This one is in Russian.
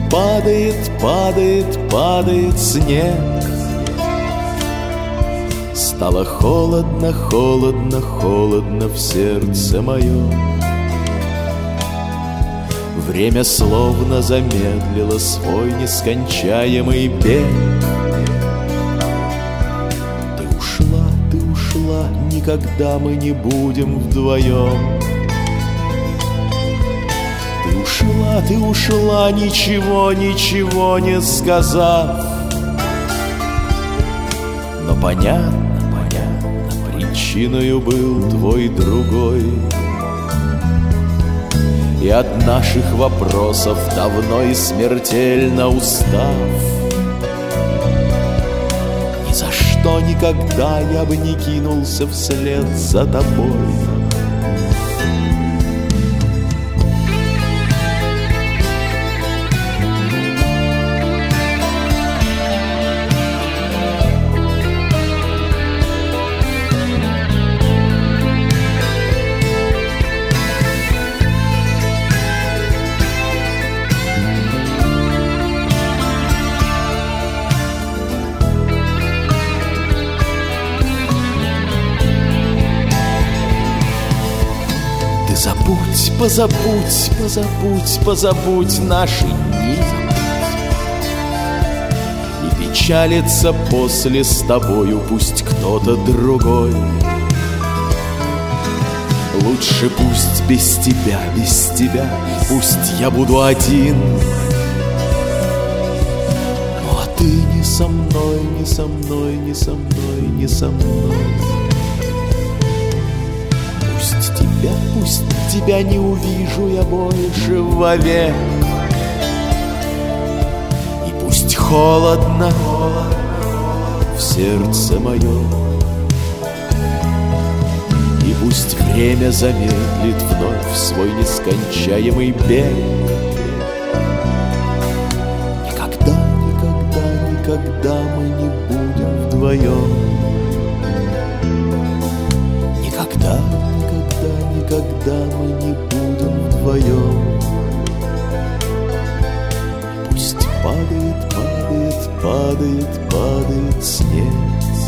падает, падает, падает снег. Стало холодно, холодно, холодно в сердце моем. Время словно замедлило свой нескончаемый бег. Ты ушла, никогда мы не будем вдвоем. Ты ушла, ничего, ничего не сказав. Но понятно, причиною был твой другой. И от наших вопросов давно и смертельно устав, ни за что никогда я бы не кинулся вслед за тобой. Забудь, позабудь, позабудь, позабудь наши дни. И печалится после с тобою пусть кто-то другой. Лучше пусть без тебя, пусть я буду один. Ну а ты не со мной, не со мной, не со мной, не со мной. Пусть тебя не увижу я больше вовек. И пусть холодно в сердце моем. И пусть время замедлит вновь свой нескончаемый бег. Никогда, никогда, никогда мы не будем вдвоем. Никогда, когда мы не будем вдвоем. Пусть падает, падает, падает, падает снег.